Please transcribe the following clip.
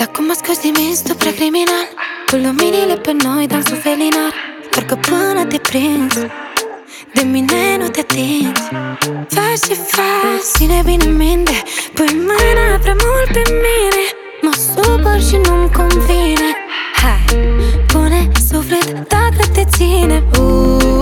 Dacă mă scoți din minți, tu prea criminal. Cu luminile pe noi, dansul felinar. Doar că până te prinzi, de mine nu te atingi. Faci ce faci, ține bine în minte. Pui mâna prea mult pe mine. Mă supăr și nu-mi convine. Hai, pune suflet dacă te ține.